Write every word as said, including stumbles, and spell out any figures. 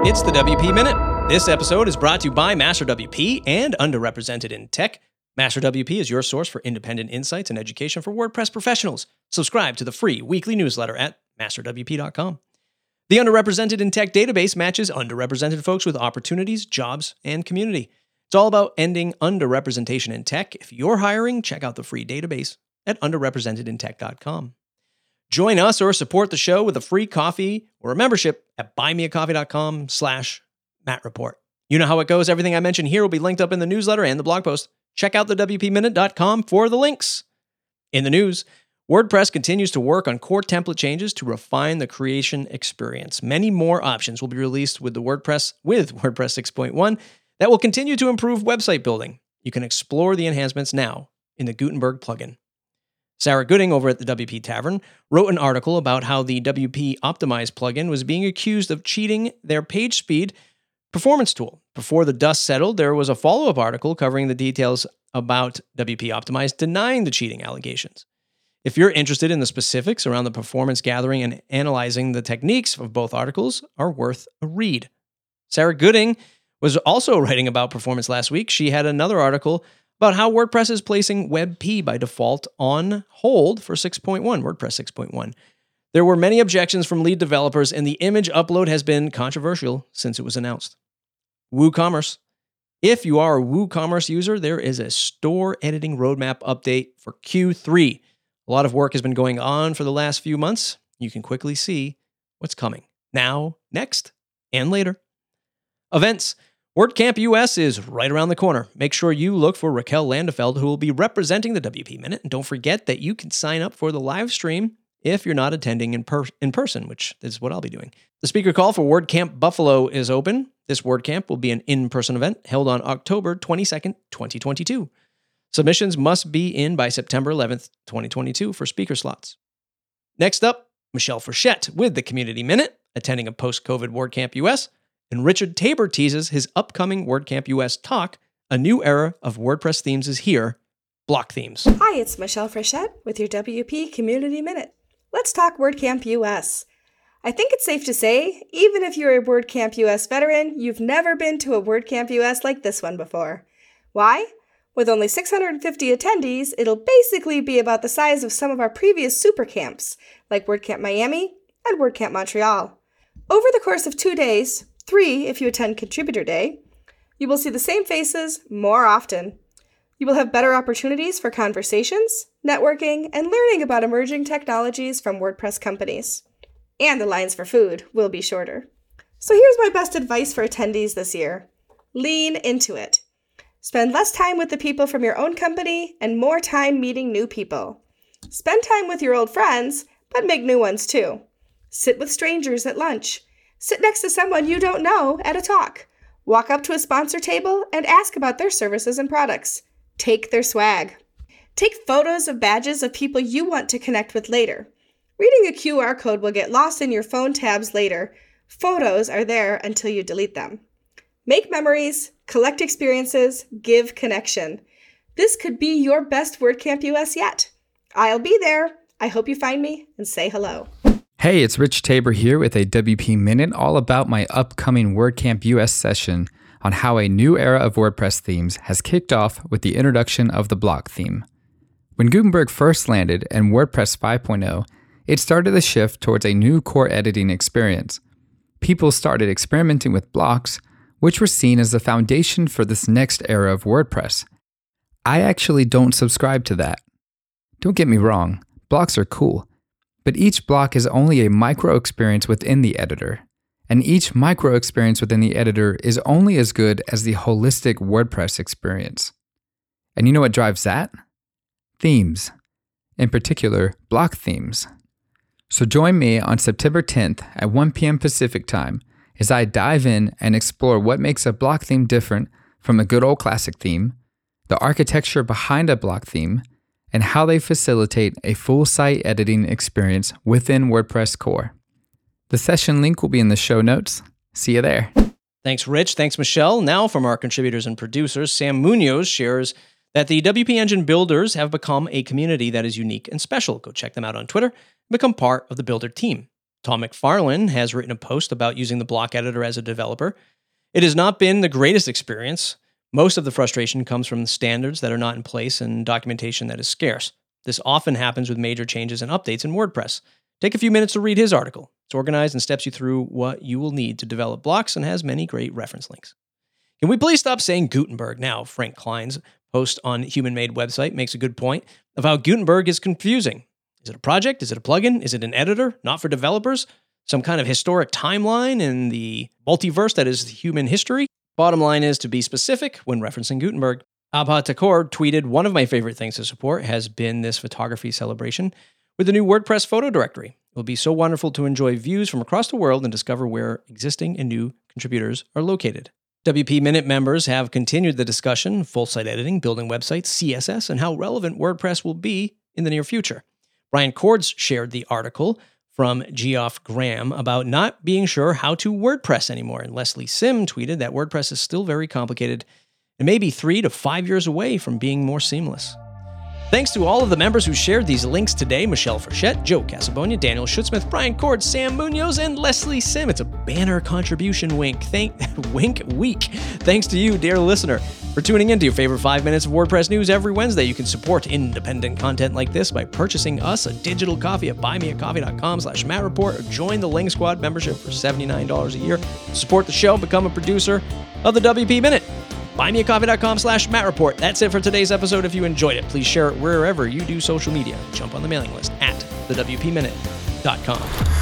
It's the W P Minute. This episode is brought to you by Master W P and Underrepresented in Tech. Master W P is your source for independent insights and education for WordPress professionals. Subscribe to the free weekly newsletter at master w p dot com. The Underrepresented in Tech database matches underrepresented folks with opportunities, jobs, and community. It's all about ending underrepresentation in tech. If you're hiring, check out the free database at underrepresented in tech dot com. Join us or support the show with a free coffee or a membership at buymeacoffee.com slash Matt Report. You know how it goes. Everything I mention here will be linked up in the newsletter and the blog post. Check out the w p minute dot com for the links. In the news, WordPress continues to work on core template changes to refine the creation experience. Many more options will be released with the WordPress with WordPress six point one that will continue to improve website building. You can explore the enhancements now in the Gutenberg plugin. Sarah Gooding over at the W P Tavern wrote an article about how the W P Optimize plugin was being accused of cheating their page speed performance tool. Before the dust settled, there was a follow-up article covering the details about W P Optimize denying the cheating allegations. If you're interested in the specifics around the performance gathering and analyzing, the techniques of both articles are worth a read. Sarah Gooding was also writing about performance last week. She had another article about how WordPress is placing WebP by default on hold for six point one, WordPress six point one. There were many objections from lead developers, and the image upload has been controversial since it was announced. WooCommerce. If you are a WooCommerce user, there is a store editing roadmap update for Q three. A lot of work has been going on for the last few months. You can quickly see what's coming now, next, and later. Events. WordCamp U S is right around the corner. Make sure you look for Raquel Landefeld, who will be representing the W P Minute. And don't forget that you can sign up for the live stream if you're not attending in, per- in person, which is what I'll be doing. The speaker call for WordCamp Buffalo is open. This WordCamp will be an in-person event held on October twenty-second, twenty twenty-two. Submissions must be in by September eleventh, twenty twenty-two for speaker slots. Next up, Michelle Frechette with the Community Minute, attending a post-COVID WordCamp U S, and Richard Tabor teases his upcoming WordCamp U S talk. A new era of WordPress themes is here, block themes. Hi, it's Michelle Frechette with your W P Community Minute. Let's talk WordCamp U S. I think it's safe to say, even if you're a WordCamp U S veteran, you've never been to a WordCamp U S like this one before. Why? With only six hundred fifty attendees, it'll basically be about the size of some of our previous super camps, like WordCamp Miami and WordCamp Montreal. Over the course of two days, three if you attend Contributor Day, you will see the same faces more often. You will have better opportunities for conversations, networking, and learning about emerging technologies from WordPress companies. And the lines for food will be shorter. So here's my best advice for attendees this year. Lean into it. Spend less time with the people from your own company and more time meeting new people. Spend time with your old friends, but make new ones too. Sit with strangers at lunch. Sit next to someone you don't know at a talk. Walk up to a sponsor table and ask about their services and products. Take their swag. Take photos of badges of people you want to connect with later. Reading a Q R code will get lost in your phone tabs later. Photos are there until you delete them. Make memories, collect experiences, give connection. This could be your best WordCamp U S yet. I'll be there. I hope you find me and say hello. Hey, it's Rich Tabor here with a W P Minute all about my upcoming WordCamp U S session on how a new era of WordPress themes has kicked off with the introduction of the block theme. When Gutenberg first landed and WordPress five point oh, it started the shift towards a new core editing experience. People started experimenting with blocks, which were seen as the foundation for this next era of WordPress. I actually don't subscribe to that. Don't get me wrong, blocks are cool, but each block is only a micro experience within the editor, and each micro experience within the editor is only as good as the holistic WordPress experience. And you know what drives that? Themes. In particular, block themes. So join me on September tenth at one p.m. Pacific time as I dive in and explore what makes a block theme different from a good old classic theme, the architecture behind a block theme, and how they facilitate a full site editing experience within WordPress core. The session link will be in the show notes. See you there. Thanks, Rich. Thanks, Michelle. Now from our contributors and producers, Sam Munoz shares that the W P Engine builders have become a community that is unique and special. Go check them out on Twitter and become part of the builder team. Tom McFarlane has written a post about using the block editor as a developer. It has not been the greatest experience. Most of the frustration comes from the standards that are not in place and documentation that is scarce. This often happens with major changes and updates in WordPress. Take a few minutes to read his article. It's organized and steps you through what you will need to develop blocks and has many great reference links. Can we please stop saying Gutenberg now? Frank Klein's post on Human Made website makes a good point of how Gutenberg is confusing. Is it a project? Is it a plugin? Is it an editor? Not for developers? Some kind of historic timeline in the multiverse that is human history? Bottom line is, to be specific, when referencing Gutenberg, Abha Thakur tweeted, "One of my favorite things to support has been this photography celebration with the new WordPress photo directory. It will be so wonderful to enjoy views from across the world and discover where existing and new contributors are located." W P Minute members have continued the discussion, full site editing, building websites, C S S, and how relevant WordPress will be in the near future. Brian Cords shared the article from Geoff Graham about not being sure how to WordPress anymore, and Leslie Sim tweeted that WordPress is still very complicated and maybe three to five years away from being more seamless. Thanks to all of the members who shared these links today: Michelle Frechette, Joe Casabonia, Daniel Schutzsmith, Brian Cord, Sam Munoz, and Leslie Sim. It's a banner contribution wink. Thank wink week. Thanks to you, dear listener, for tuning in to your favorite five minutes of WordPress news every Wednesday. You can support independent content like this by purchasing us a digital coffee at buymeacoffee.com slash Matt Report, or join the Ling Squad membership for seventy-nine dollars a year. Support the show, become a producer of the W P Minute. buymeacoffee.com slash Matt Report. That's it for today's episode. If you enjoyed it, please share it wherever you do social media. Jump on the mailing list at the W P minute dot com.